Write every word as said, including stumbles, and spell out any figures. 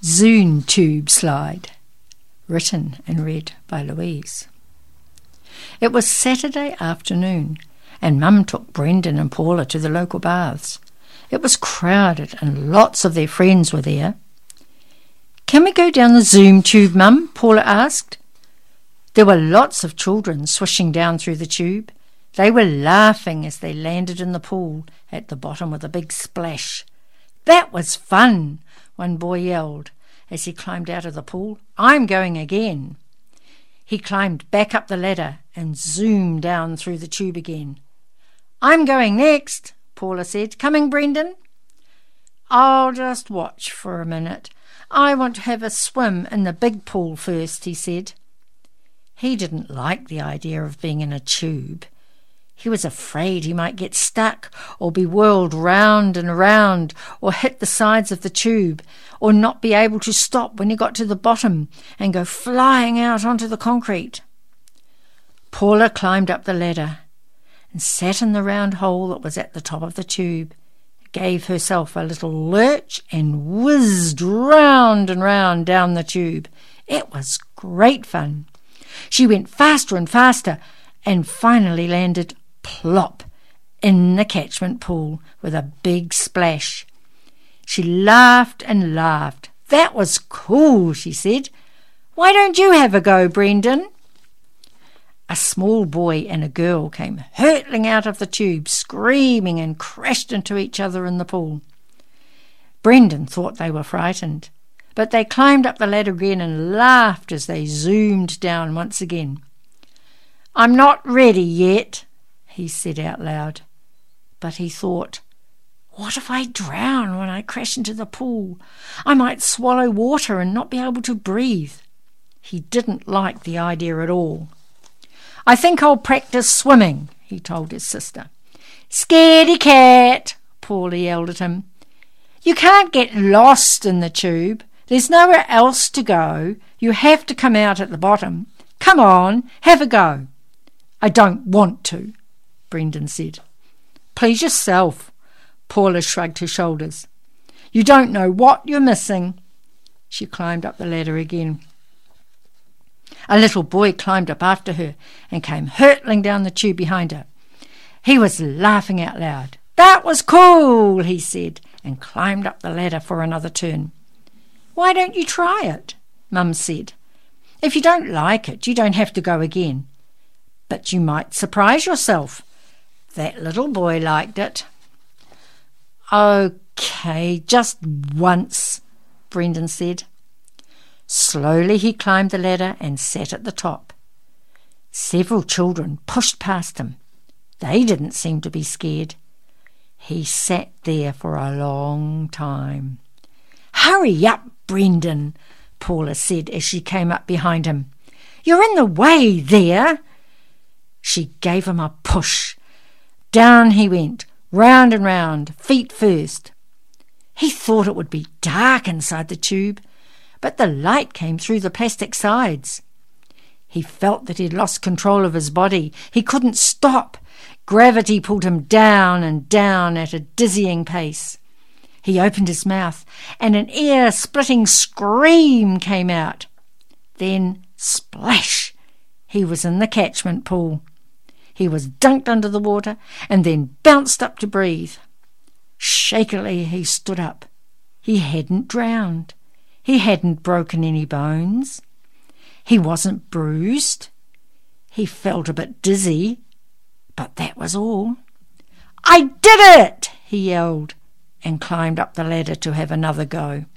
Zoom Tube Slide, written and read by Louise. It was Saturday afternoon, and Mum took Brendan and Paula to the local baths. It was crowded, and lots of their friends were there. "Can we go down the Zoom tube, Mum?" Paula asked. There were lots of children swishing down through the tube. They were laughing as they landed in the pool at the bottom with a big splash. "That was fun," one boy yelled as he climbed out of the pool. "I'm going again." He climbed back up the ladder and zoomed down through the tube again. "I'm going next," Paula said. "Coming, Brendan?" "I'll just watch for a minute. I want to have a swim in the big pool first," he said. He didn't like the idea of being in a tube. He was afraid he might get stuck or be whirled round and round or hit the sides of the tube or not be able to stop when he got to the bottom and go flying out onto the concrete. Paula climbed up the ladder and sat in the round hole that was at the top of the tube, gave herself a little lurch and whizzed round and round down the tube. It was great fun. She went faster and faster and finally landed plop in the catchment pool with a big splash. She laughed and laughed. "That was cool," she said. "Why don't you have a go, Brendan?" A small boy and a girl came hurtling out of the tube, screaming, and crashed into each other in the pool. Brendan thought they were frightened, but they climbed up the ladder again and laughed as they zoomed down once again. "I'm not ready yet," he said out loud. But he thought, what if I drown when I crash into the pool? I might swallow water and not be able to breathe. He didn't like the idea at all. "I think I'll practice swimming," he told his sister. "Scaredy cat," Paula yelled at him. "You can't get lost in the tube. There's nowhere else to go. You have to come out at the bottom. Come on, have a go." "I don't want to," Brendan said. "Please yourself," Paula shrugged her shoulders. "You don't know what you're missing." She climbed up the ladder again. A little boy climbed up after her and came hurtling down the tube behind her. He was laughing out loud. "That was cool," he said, and climbed up the ladder for another turn. "Why don't you try it?" Mum said. "If you don't like it, you don't have to go again. But you might surprise yourself. That little boy liked it." "Okay, just once," Brendan said. Slowly he climbed the ladder and sat at the top. Several children pushed past him. They didn't seem to be scared. He sat there for a long time. "Hurry up, Brendan," Paula said as she came up behind him. "You're in the way there." She gave him a push. Down he went, round and round, feet first. He thought it would be dark inside the tube, but the light came through the plastic sides. He felt that he'd lost control of his body. He couldn't stop. Gravity pulled him down and down at a dizzying pace. He opened his mouth, and an ear-splitting scream came out. Then, splash! He was in the catchment pool. He was dunked under the water and then bounced up to breathe. Shakily he stood up. He hadn't drowned. He hadn't broken any bones. He wasn't bruised. He felt a bit dizzy, but that was all. "I did it!" he yelled, and climbed up the ladder to have another go.